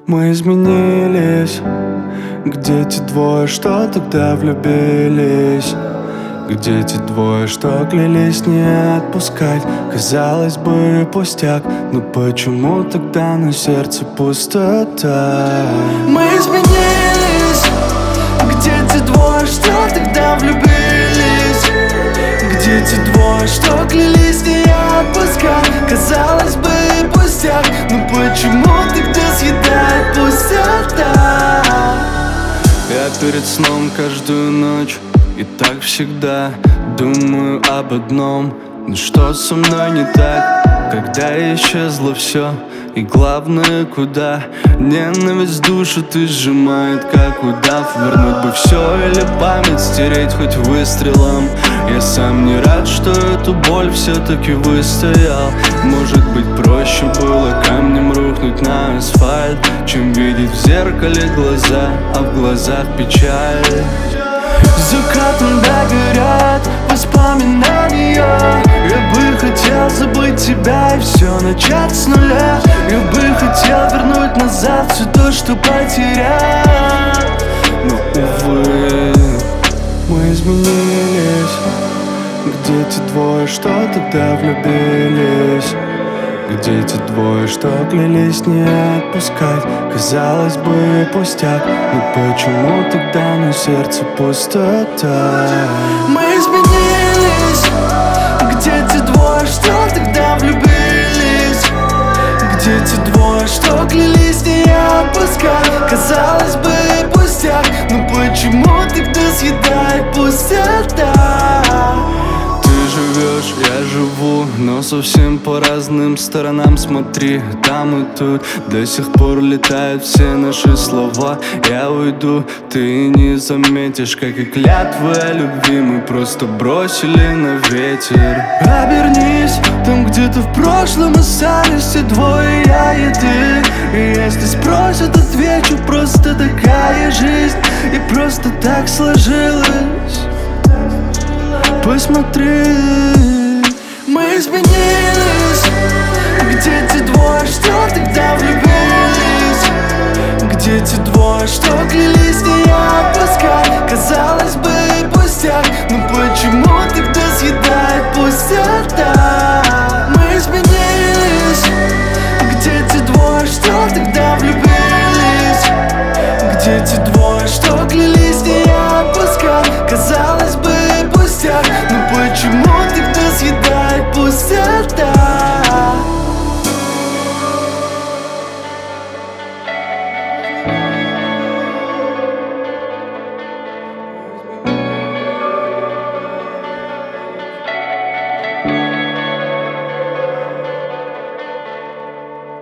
Мы изменились. Где те двое, что тогда влюбились? Где те двое, что клялись не отпускать? Казалось бы, пустяк, но почему тогда на сердце пустота? Мы изменились. Где те двое, что тогда влюбились? Где те двое, что клялись не отпускать? Казалось бы, пустяк, но почему тогда съедает пустота? Я перед сном каждую ночь и так всегда думаю об одном: ну что со мной не так, когда исчезло все? И главное, куда? Ненависть душу ты сжимает, как удав. Вернуть бы все или память стереть хоть выстрелом. Я сам не рад, что эту боль все-таки выстоял. Может быть, проще было камнем рухнуть на асфальт, чем видеть в зеркале глаза, а в глазах печаль. Закатом догорят воспоминания. Я бы хотел забыть тебя и все начать с нуля. Я бы хотел вернуть назад все то, что потерял. Но, увы, мы изменились. Где те двое, что тогда влюбились? Где те двое, что клялись не отпускать? Казалось бы, пустяк, но почему тогда на сердце пустота? Мы изменились. Где те двое, что тогда влюбились? Где те двое, что клялись не отпускать? Казалось бы, пустяк, но почему тогда съедает пустота? Я живу, но совсем по разным сторонам. Смотри, там и тут до сих пор летают все наши слова. Я уйду, ты не заметишь, как и клятвы о любви мы просто бросили на ветер. Обернись, там где-то в прошлом остались все двое, я и ты. И если спросят, отвечу: просто такая жизнь, и просто так сложилось. Посмотри, мы изменились. Где те двое, что тогда влюбились? Где те двое, что клялись не отпускать? Казалось бы, пустяк, но почему тогда съедает пустота? Мы изменились. Где те двое, что тогда влюбились? Где те двое?